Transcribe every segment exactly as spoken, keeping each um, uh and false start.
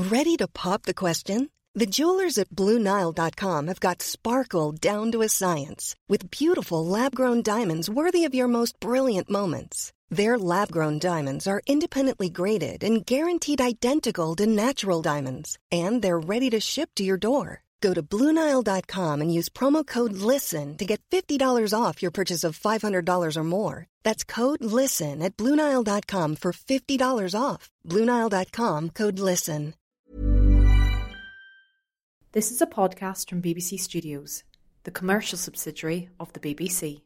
Ready to pop the question? The jewelers at Blue Nile dot com have got sparkle down to a science with beautiful lab-grown diamonds worthy of your most brilliant moments. Their lab-grown diamonds are independently graded and guaranteed identical to natural diamonds, and they're ready to ship to your door. Go to Blue Nile dot com and use promo code LISTEN to get fifty dollars off your purchase of five hundred dollars or more. That's code LISTEN at Blue Nile dot com for fifty dollars off. Blue Nile dot com, code LISTEN. This is a podcast from B B C Studios, the commercial subsidiary of the B B C.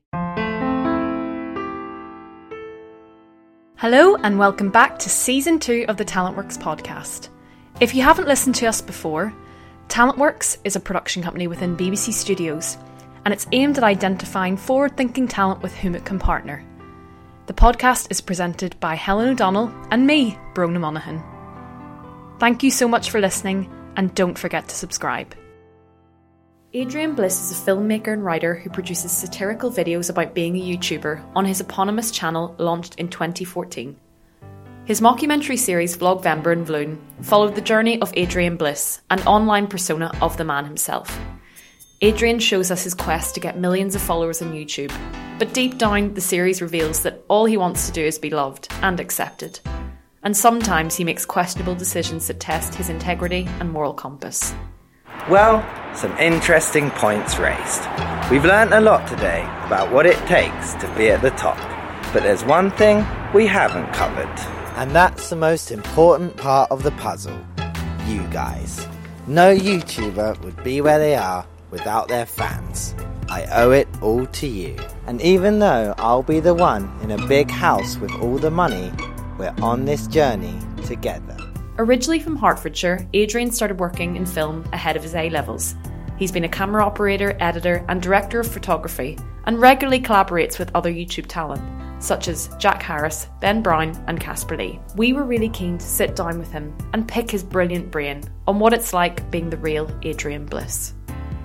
Hello and welcome back to Season two of the TalentWorks podcast. If you haven't listened to us before, TalentWorks is a production company within B B C Studios, and it's aimed at identifying forward-thinking talent with whom it can partner. The podcast is presented by Helen O'Donnell and me, Brona Monaghan. Thank you so much for listening, and don't forget to subscribe. Adrian Bliss is a filmmaker and writer who produces satirical videos about being a YouTuber on his eponymous channel launched in twenty fourteen. His mockumentary series Vlogvember and Vloon followed the journey of Adrian Bliss, an online persona of the man himself. Adrian shows us his quest to get millions of followers on YouTube, but deep down the series reveals that all he wants to do is be loved and accepted. And sometimes he makes questionable decisions that test his integrity and moral compass. Well, some interesting points raised. We've learnt a lot today about what it takes to be at the top, but there's one thing we haven't covered. And that's the most important part of the puzzle. You guys. No YouTuber would be where they are without their fans. I owe it all to you. And even though I'll be the one in a big house with all the money, we're on this journey together. Originally from Hertfordshire, Adrian started working in film ahead of his A-levels. He's been a camera operator, editor and director of photography, and regularly collaborates with other YouTube talent, such as Jack Harris, Ben Brown and Casper Lee. We were really keen to sit down with him and pick his brilliant brain on what it's like being the real Adrian Bliss.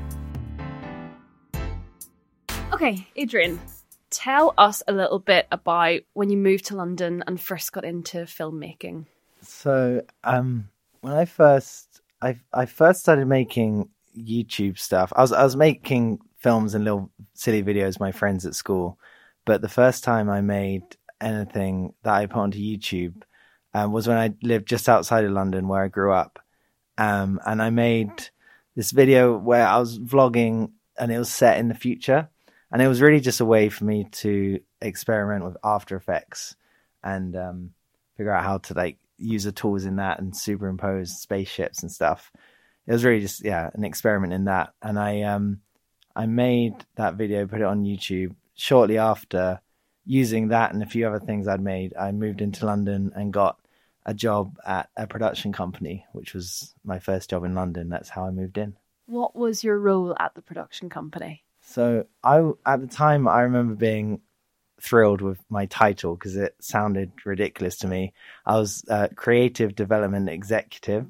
Okay, Adrian, tell us a little bit about when you moved to London and first got into filmmaking. So, um, when I first, I I first started making YouTube stuff. I was I was making films and little silly videos with my friends at school, but the first time I made anything that I put onto YouTube um, was when I lived just outside of London, where I grew up, um, and I made this video where I was vlogging, and it was set in the future, and it was really just a way for me to experiment with After Effects and um, figure out how to like use the tools in that and superimpose spaceships and stuff. It was really just, yeah, an experiment in that. And I, um, I made that video, put it on YouTube. Shortly after using that and a few other things I'd made, I moved into London and got a job at a production company, which was my first job in London. That's how I moved in. What was your role at the production company? So I, at the time, I remember being thrilled with my title because it sounded ridiculous to me. I was a creative development executive,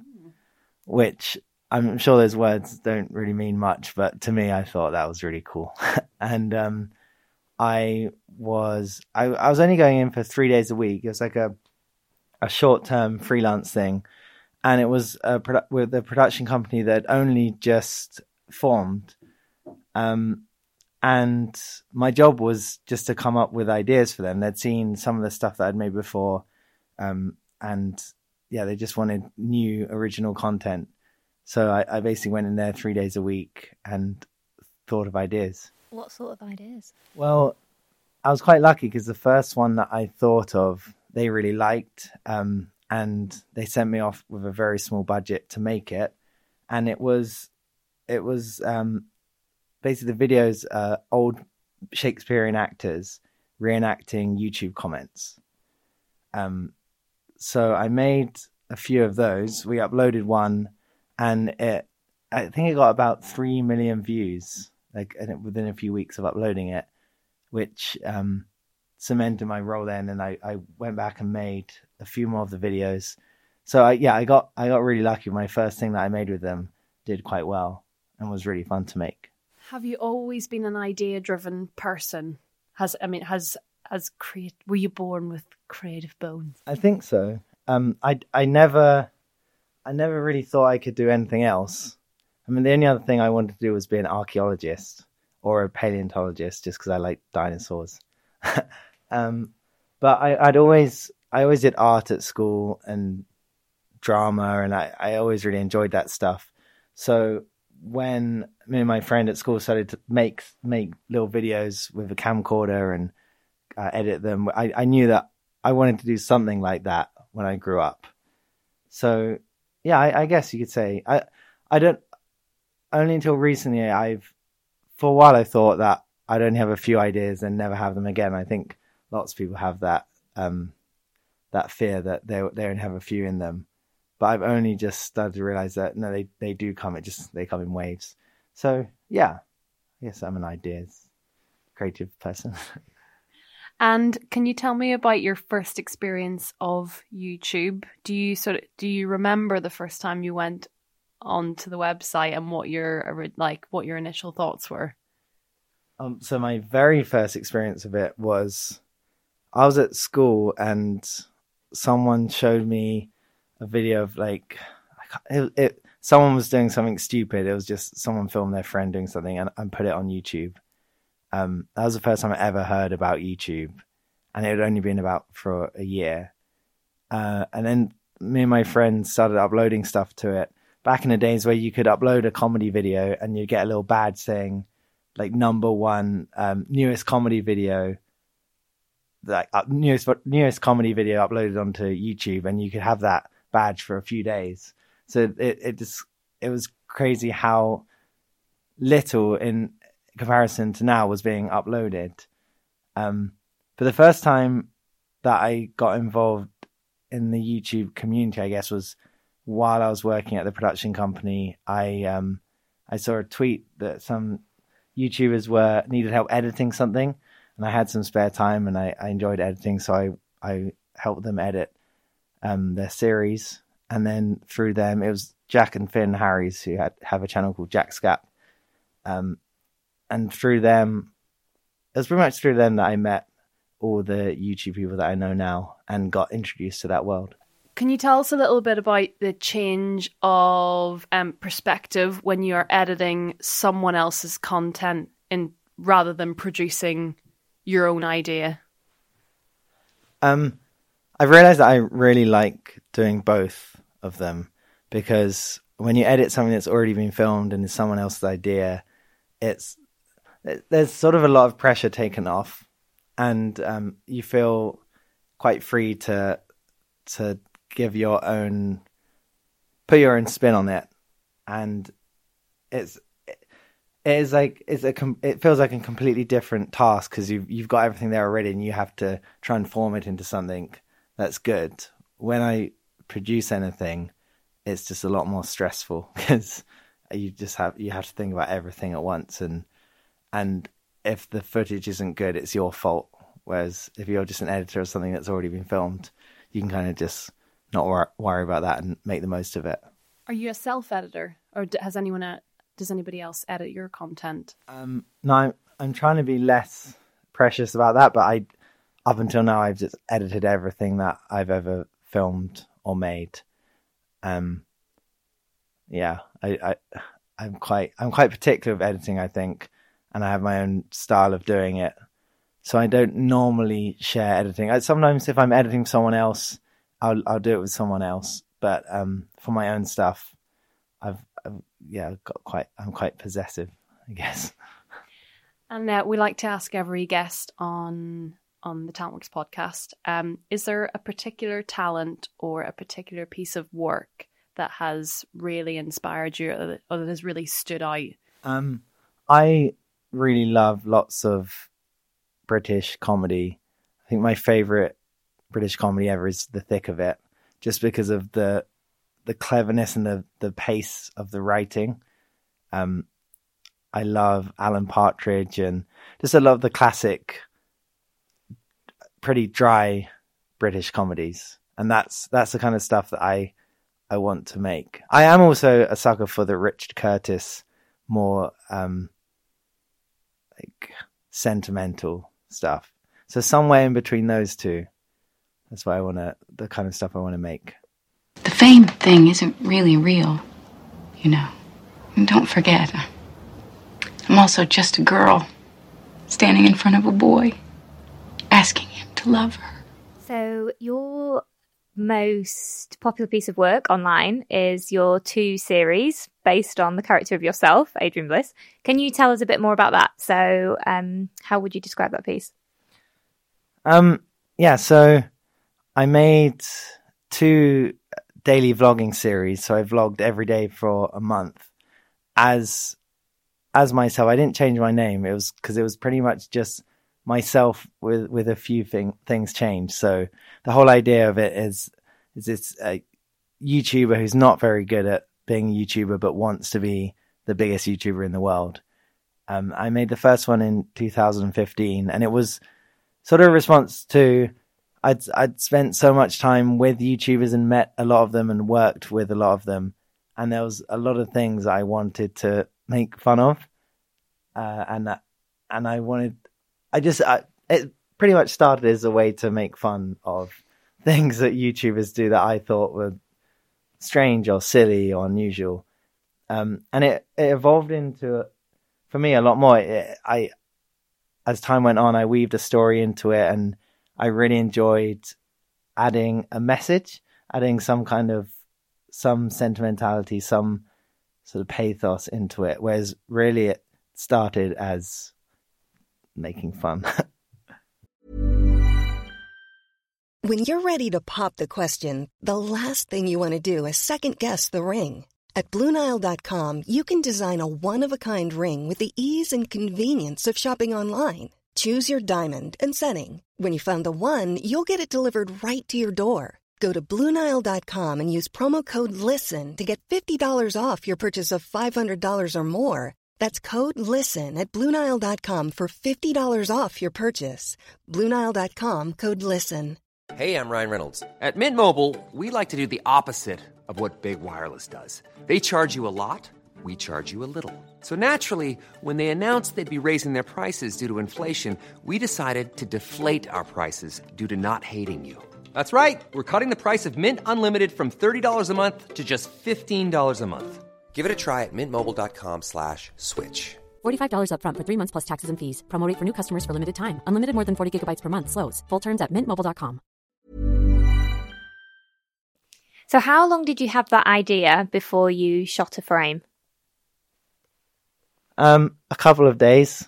which I'm sure those words don't really mean much, but to me, I thought that was really cool. and um, I was I, I was only going in for three days a week. It was like a a short term freelance thing, and it was a produ- with a production company that only just formed. Um, And my job was just to come up with ideas for them. They'd seen some of the stuff that I'd made before. Um, and yeah, they just wanted new original content. So I, I basically went in there three days a week and thought of ideas. What sort of ideas? Well, I was quite lucky because the first one that I thought of, they really liked. Um, and they sent me off with a very small budget to make it. And it was, it was, um, basically the videos are old Shakespearean actors reenacting YouTube comments. Um, so I made a few of those. We uploaded one, and it, I think it got about three million views, like within a few weeks of uploading it, which um, cemented my role then. And I, I went back and made a few more of the videos. So I, yeah, I got I got really lucky. My first thing that I made with them did quite well and was really fun to make. Have you always been an idea-driven person? Has I mean, has as create? Were you born with creative bones? I think so. Um, I I never, I never really thought I could do anything else. I mean, the only other thing I wanted to do was be an archaeologist or a paleontologist, just because I like dinosaurs. um, but I, I'd always, I always did art at school and drama, and I, I always really enjoyed that stuff. So when me and my friend at school started to make make little videos with a camcorder and uh, edit them, I, I knew that I wanted to do something like that when I grew up. So yeah, I, I guess you could say I I don't only until recently I've for a while I thought that I'd only have a few ideas and never have them again. I think lots of people have that um, that fear that they they only have a few in them. But I've only just started to realize that no, they, they do come. It just they come in waves. So yeah, I guess I'm an ideas creative person. And can you tell me about your first experience of YouTube? Do you sort of do you remember the first time you went onto the website and what your like what your initial thoughts were? Um, so my very first experience of it was I was at school and someone showed me a video of like it, it someone was doing something stupid. It was just someone filmed their friend doing something and, and put it on YouTube. Um, that was the first time I ever heard about YouTube, and it had only been about for a year. Uh, and then me and my friends started uploading stuff to it. Back in the days where you could upload a comedy video and you get a little badge saying like number one um, newest comedy video, like uh, newest newest comedy video uploaded onto YouTube, and you could have that badge for a few days. So it it just it was crazy how little in comparison to now was being uploaded. Um, but the first time that I got involved in the YouTube community, I guess, was while I was working at the production company. I um I saw a tweet that some YouTubers were needed help editing something, and I had some spare time, and I, I enjoyed editing, so I I helped them edit um their series. And then through them, it was Jack and Finn Harries who had have a channel called Jack Scap. Um, and through them, it was pretty much through them that I met all the YouTube people that I know now and got introduced to that world. Can you tell us a little bit about the change of um, perspective when you're editing someone else's content in rather than producing your own idea? Um, I've realized that I really like doing both of them, because when you edit something that's already been filmed and is someone else's idea, it's there's sort of a lot of pressure taken off, and um, you feel quite free to to give your own, put your own spin on it, and it's it is like it's a it feels like a completely different task, because you've you've got everything there already, and you have to transform it into something that's good. When I produce anything, it's just a lot more stressful, because you just have you have to think about everything at once, and and if the footage isn't good, it's your fault. Whereas if you're just an editor of something that's already been filmed, you can kind of just not wor- worry about that and make the most of it. Are you a self-editor, or has anyone uh, does anybody else edit your content? Um, no, I'm, I'm trying to be less precious about that, but I up until now I've just edited everything that I've ever filmed or made. Um, yeah, I, I, I'm quite, I'm quite particular with editing, I think, and I have my own style of doing it. So I don't normally share editing. I, sometimes if I'm editing someone else, I'll, I'll do it with someone else. But um, for my own stuff, I've, I've yeah, got quite, I'm quite possessive, I guess. And uh, we like to ask every guest on on the Talentworks podcast, um, is there a particular talent or a particular piece of work that has really inspired you, or that, or that has really stood out? Um, I really love lots of British comedy. I think my favourite British comedy ever is The Thick of It, just because of the the cleverness and the, the pace of the writing. Um, I love Alan Partridge, and just I love the classic, pretty dry British comedies, and that's that's the kind of stuff that I I want to make. I am also a sucker for the Richard Curtis, more um, like sentimental stuff. So somewhere in between those two, that's what I want to, the kind of stuff I want to make. The fame thing isn't really real, you know. And don't forget, I'm also just a girl standing in front of a boy, asking him to love her. So your most popular piece of work online is your two series based on the character of yourself, Adrian Bliss. Can you tell us a bit more about that? So um, how would you describe that piece? Um, yeah, so I made two daily vlogging series. So I vlogged every day for a month as as myself. I didn't change my name. It was because it was pretty much just myself with, with a few thing, things changed. So the whole idea of it is, is it's a YouTuber who's not very good at being a YouTuber, but wants to be the biggest YouTuber in the world. Um, I made the first one in two thousand fifteen, and it was sort of a response to, I'd, I'd spent so much time with YouTubers and met a lot of them and worked with a lot of them. And there was a lot of things I wanted to make fun of. Uh, and that, and I wanted, I just, I, it pretty much started as a way to make fun of things that YouTubers do that I thought were strange or silly or unusual. Um, and it, it evolved into, for me, a lot more. It, I, as time went on, I weaved a story into it, and I really enjoyed adding a message, adding some kind of, some sentimentality, some sort of pathos into it. Whereas really it started as making fun. When you're ready to pop the question, the last thing you want to do is second guess the ring. At Blue Nile dot com, you can design a one-of-a-kind ring with the ease and convenience of shopping online. Choose your diamond and setting. When you find the one, you'll get it delivered right to your door. Go to Blue Nile dot com and use promo code LISTEN to get fifty dollars off your purchase of five hundred dollars or more. That's code LISTEN at Blue Nile dot com for fifty dollars off your purchase. Blue Nile dot com, code LISTEN. Hey, I'm Ryan Reynolds. At Mint Mobile, we like to do the opposite of what Big Wireless does. They charge you a lot, we charge you a little. So naturally, when they announced they'd be raising their prices due to inflation, we decided to deflate our prices due to not hating you. That's right. We're cutting the price of Mint Unlimited from thirty dollars a month to just fifteen dollars a month. Give it a try at mintmobile.com slash switch. forty-five dollars up front for three months plus taxes and fees. Promo rate for new customers for limited time. Unlimited more than forty gigabytes per month. Slows full terms at mint mobile dot com. So how long did you have that idea before you shot a frame? Um, a couple of days.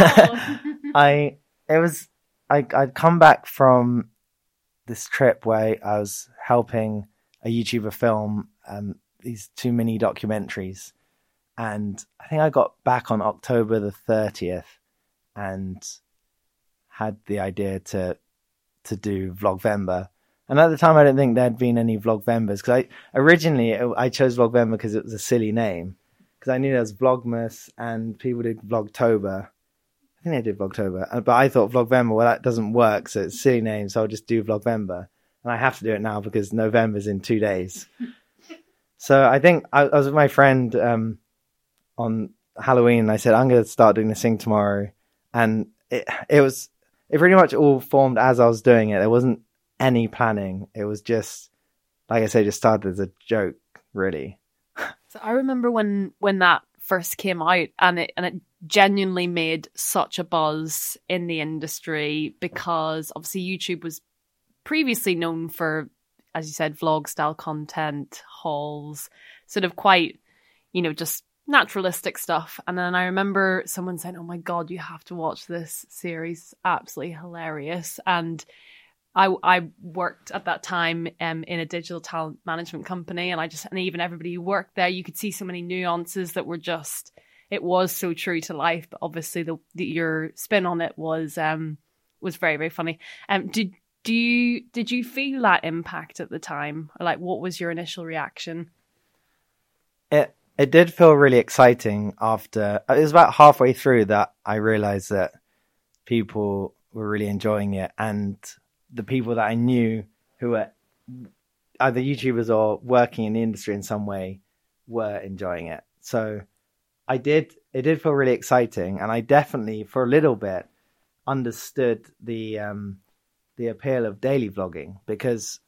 I, it was, I, I'd come back from this trip where I was helping a YouTuber film um, these two mini documentaries, and I think I got back on October the thirtieth and had the idea to to do Vlogvember. And at the time, I didn't think there'd been any Vlogvembers, because I originally I chose Vlogvember because it was a silly name, because I knew there was Vlogmas and people did Vlogtober. I think they did Vlogtober, but I thought Vlogvember, well, that doesn't work, so it's a silly name, so I'll just do Vlogvember. And I have to do it now because November's in two days. So I think I, I was with my friend um, on Halloween, and I said, I'm going to start doing this thing tomorrow. And it it was, it pretty much all formed as I was doing it. There wasn't any planning. It was just, like I said, just started as a joke, really. So I remember when when that first came out, and it and it genuinely made such a buzz in the industry, because obviously YouTube was previously known for, as you said, vlog style content, hauls, sort of quite, you know, just naturalistic stuff. And then I remember someone saying, oh my God, you have to watch this series. It's absolutely hilarious. And I, I worked at that time um, in a digital talent management company, and I just, and even everybody who worked there, you could see so many nuances that were just, it was so true to life. But obviously the, the your spin on it was um was very, very funny. Um, did do you did you feel that impact at the time? Or like, what was your initial reaction? It it did feel really exciting. After it was about halfway through that I realized that people were really enjoying it, and the people that I knew who were either YouTubers or working in the industry in some way were enjoying it. So I did, it did feel really exciting. And I definitely, for a little bit, understood the, um, the appeal of daily vlogging, because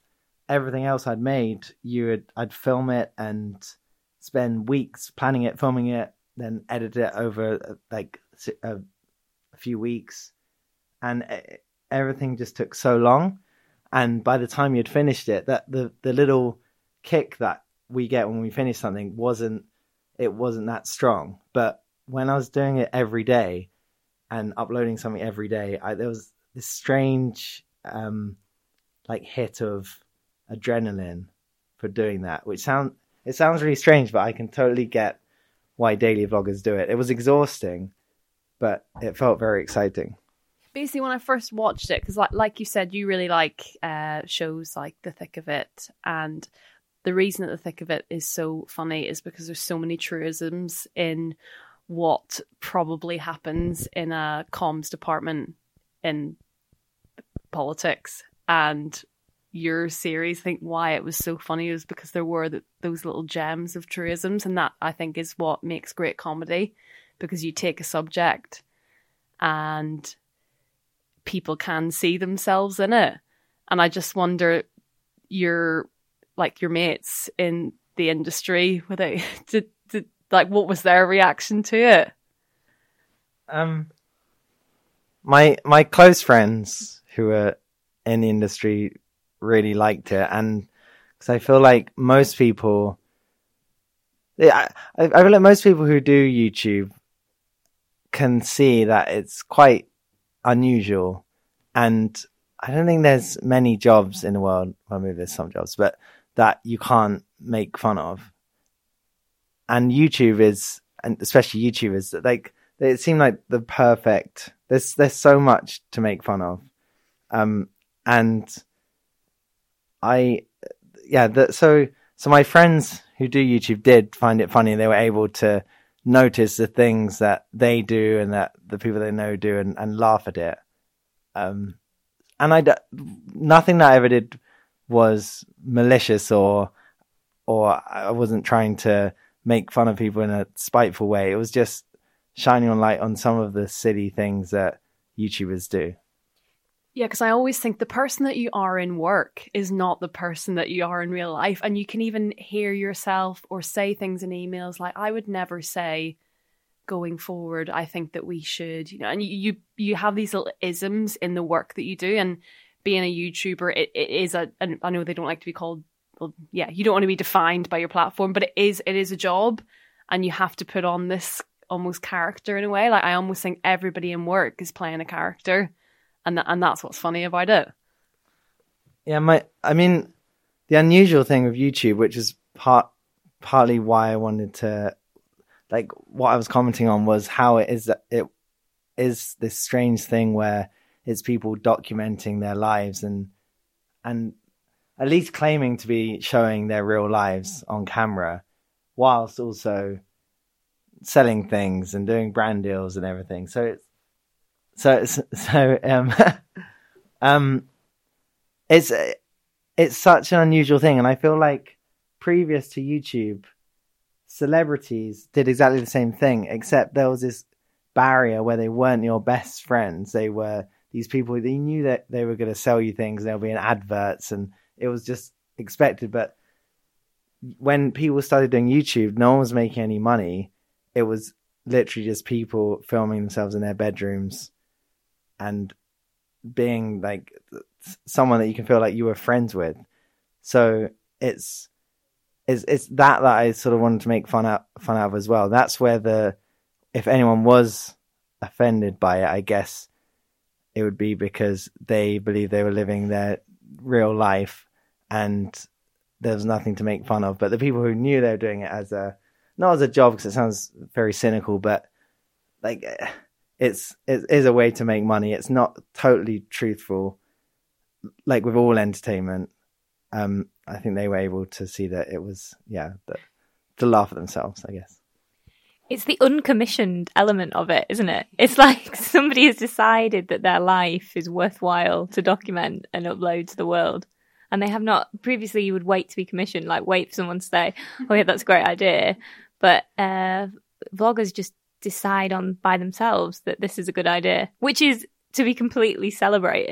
everything else I'd made, you would I'd film it and spend weeks planning it, filming it, then edit it over like a, a few weeks, and everything just took so long. And by the time you'd finished it, that the the little kick that we get when we finish something wasn't it wasn't that strong. But when I was doing it every day and uploading something every day, I, there was this strange um, like hit of adrenaline for doing that, which sound it sounds really strange, but I can totally get why daily vloggers do it. It was exhausting, but it felt very exciting. Basically, when I first watched it, because like like you said, you really like uh, shows like The Thick of It, and the reason that The Thick of It is so funny is because there's so many truisms in what probably happens in a comms department in politics. And your series, I think why it was so funny is because there were the, those little gems of truisms, and that I think is what makes great comedy, because you take a subject and people can see themselves in it. And I just wonder, your like your mates in the industry, were they did, did like what was their reaction to it? Um, my my close friends who are in the industry really liked it, and because I feel like most people, yeah, I, I feel like most people who do YouTube can see that it's quite unusual, and I don't think there's many jobs in the world. Well, maybe there's some jobs, but that you can't make fun of. And YouTube is, and especially YouTubers, like it seemed like the perfect. There's there's so much to make fun of, um, and I, yeah. The, so so my friends who do YouTube did find it funny. They were able to notice the things that they do and that the people they know do, and, and laugh at it. Um, and I nothing that I ever did was malicious, or or I wasn't trying to make fun of people in a spiteful way. It was just shining on light on some of the silly things that YouTubers do. Yeah, because I always think the person that you are in work is not the person that you are in real life. And you can even hear yourself or say things in emails like, I would never say going forward, I think that we should, you know, and you you, you have these little isms in the work that you do. And being a YouTuber, it, it is a, and I know they don't like to be called, well, yeah, you don't want to be defined by your platform, but it is it is a job, and you have to put on this almost character in a way. Like I almost think everybody in work is playing a character. And th- and that's what's funny about it. Yeah, my I mean, the unusual thing with YouTube, which is part partly why I wanted to, like, what I was commenting on was how it is that it is this strange thing where it's people documenting their lives and and at least claiming to be showing their real lives on camera, whilst also selling things and doing brand deals and everything. So it's So, so, um, um, it's, it's such an unusual thing. And I feel like previous to YouTube, celebrities did exactly the same thing, except there was this barrier where they weren't your best friends. They were these people that you knew that they were going to sell you things. They'll be in adverts, and it was just expected. But when people started doing YouTube, no one was making any money. It was literally just people filming themselves in their bedrooms and being like someone that you can feel like you were friends with. So it's it's it's that that I sort of wanted to make fun out fun out of as well. That's where the, if anyone was offended by it, I guess it would be because they believed they were living their real life and there was nothing to make fun of. But the people who knew they were doing it as a, not as a job, because it sounds very cynical, but like it's it is a way to make money. It's not totally truthful, like with all entertainment. Um, I think they were able to see that it was, yeah, that, to laugh at themselves, I guess. It's the uncommissioned element of it, isn't it? It's like somebody has decided that their life is worthwhile to document and upload to the world. And they have not, previously you would wait to be commissioned, like wait for someone to say, oh yeah, that's a great idea. But uh, vloggers just decide on by themselves that this is a good idea, which is to be completely celebrated.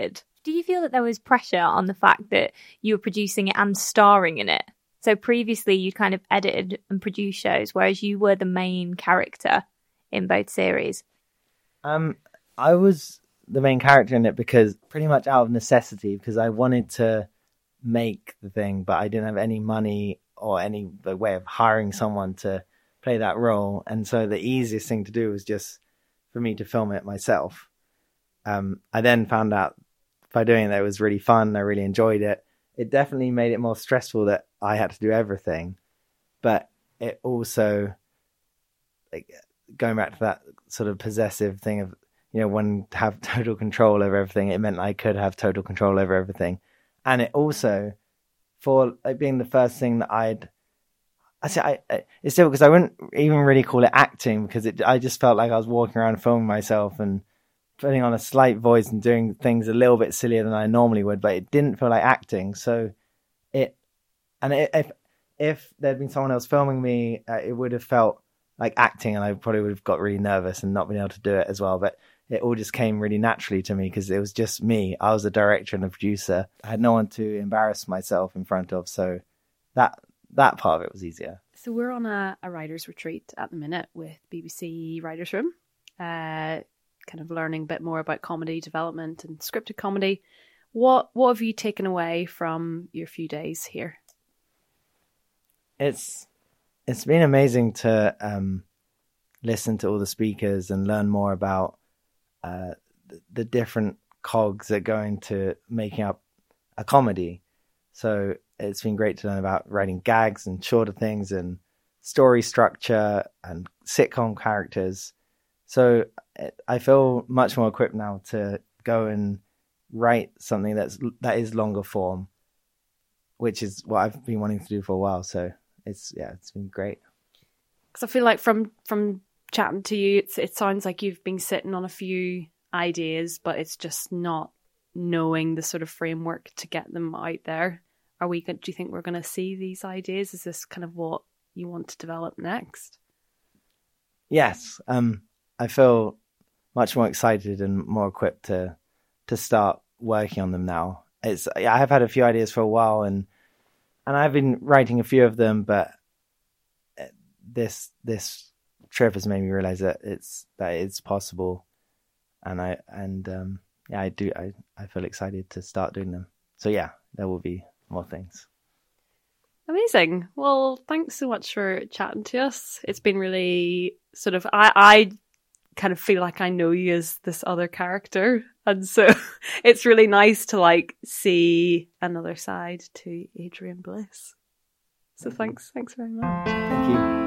Do you feel that there was pressure on the fact that you were producing it and starring in it? So previously you kind of edited and produced shows, whereas you were the main character in both series. Um, I was the main character in it because pretty much out of necessity, because I wanted to make the thing, but I didn't have any money or any way of hiring someone to play that role. And so the easiest thing to do was just for me to film it myself. Um, I then found out by doing it, it was really fun. I really enjoyed it. It definitely made it more stressful that I had to do everything, but it also, like, going back to that sort of possessive thing of, you know, when to have total control over everything, it meant I could have total control over everything. And it also, for like being the first thing that I'd, I say, I, I it's difficult because I wouldn't even really call it acting, because it, I just felt like I was walking around filming myself and putting on a slight voice and doing things a little bit sillier than I normally would, but it didn't feel like acting. So it, and it, if if there'd been someone else filming me, uh, it would have felt like acting, and I probably would have got really nervous and not been able to do it as well. But it all just came really naturally to me because it was just me. I was a director and a producer. I had no one to embarrass myself in front of, so that that part of it was easier. So we're on a, a writer's retreat at the minute with B B C Writers' Room, uh, kind of learning a bit more about comedy development and scripted comedy. What what have you taken away from your few days here? It's it's been amazing to um, listen to all the speakers and learn more about uh, the, the different cogs that go into making up a comedy. So it's been great to learn about writing gags and shorter things and story structure and sitcom characters. So it, I feel much more equipped now to go and write something that's that is longer form, which is what I've been wanting to do for a while. So it's yeah, it's been great. Because I feel like from from chatting to you, it's, it sounds like you've been sitting on a few ideas, but it's just not knowing the sort of framework to get them out there. Are we? Do you think we're going to see these ideas? Is this kind of what you want to develop next? Yes, um, I feel much more excited and more equipped to to start working on them now. It's I have had a few ideas for a while, and and I've been writing a few of them, but this this trip has made me realize that it's that it's possible, and I and um, yeah, I do I, I feel excited to start doing them. So yeah, there will be more things. Amazing. Well, thanks so much for chatting to us. It's been really sort of I I kind of feel like I know you as this other character, and so it's really nice to like see another side to Adrian Bliss. So thanks, thanks very much. Thank you.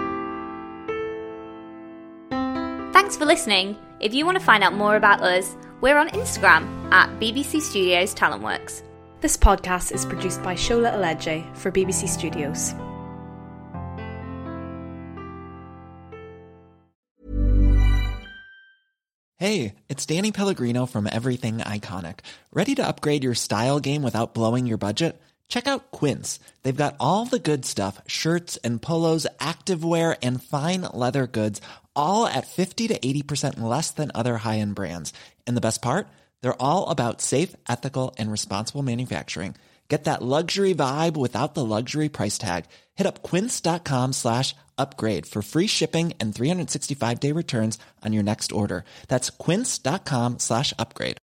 Thanks for listening. If you want to find out more about us, we're on Instagram at B B C Studios Talentworks. This podcast is produced by Shola Eleje for B B C Studios. Hey, it's Danny Pellegrino from Everything Iconic. Ready to upgrade your style game without blowing your budget? Check out Quince. They've got all the good stuff, shirts and polos, activewear, and fine leather goods, all at fifty to eighty percent less than other high-end brands. And the best part? They're all about safe, ethical, and responsible manufacturing. Get that luxury vibe without the luxury price tag. Hit up quince.com slash upgrade for free shipping and three sixty-five day returns on your next order. That's quince.com slash upgrade.